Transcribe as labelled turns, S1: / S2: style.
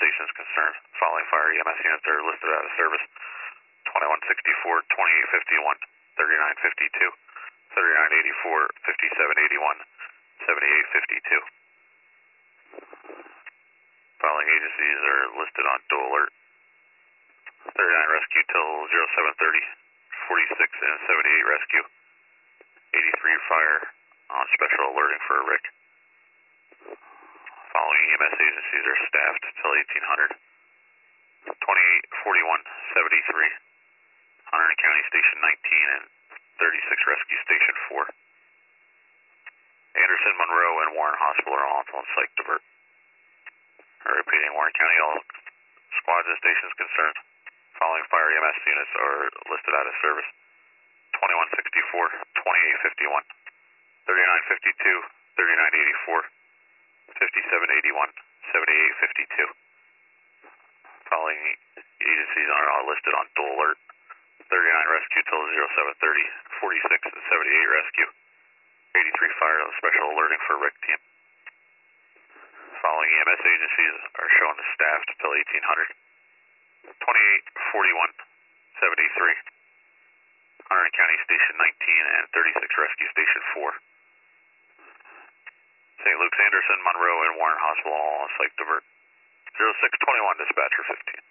S1: stations concerned. Following fire EMS units are listed out of service. 2164, 2851, 3952, 3984, 5781, 7852. Following agencies are listed on dual alert. 39 rescue till 0730, 46 and 78 rescue. 83 fire on special alerting for a wreck. Following EMS agencies are staffed till 1800. 28, 41, 73, Hunterdon County Station 19 and 36 Rescue Station 4. Anderson, Monroe, and Warren Hospital are all on psych divert. Repeating, Warren County, all squads and stations concerned. Following fire EMS units are listed out of service. 2164, 2851, 3952, 3984, 5781, 7852. Following agencies are all listed on dual alert. 39 rescue till 0730, 46 and 78 rescue. 83 fire on special alerting for wreck team. Following EMS agencies are shown as staffed till 1800. 28, 41, 73. Hunterdon County Station 19 and 36 Rescue Station 4. St. Luke's, Anderson, Monroe, and Warren Hospital all on psych divert. 0621, dispatcher 15.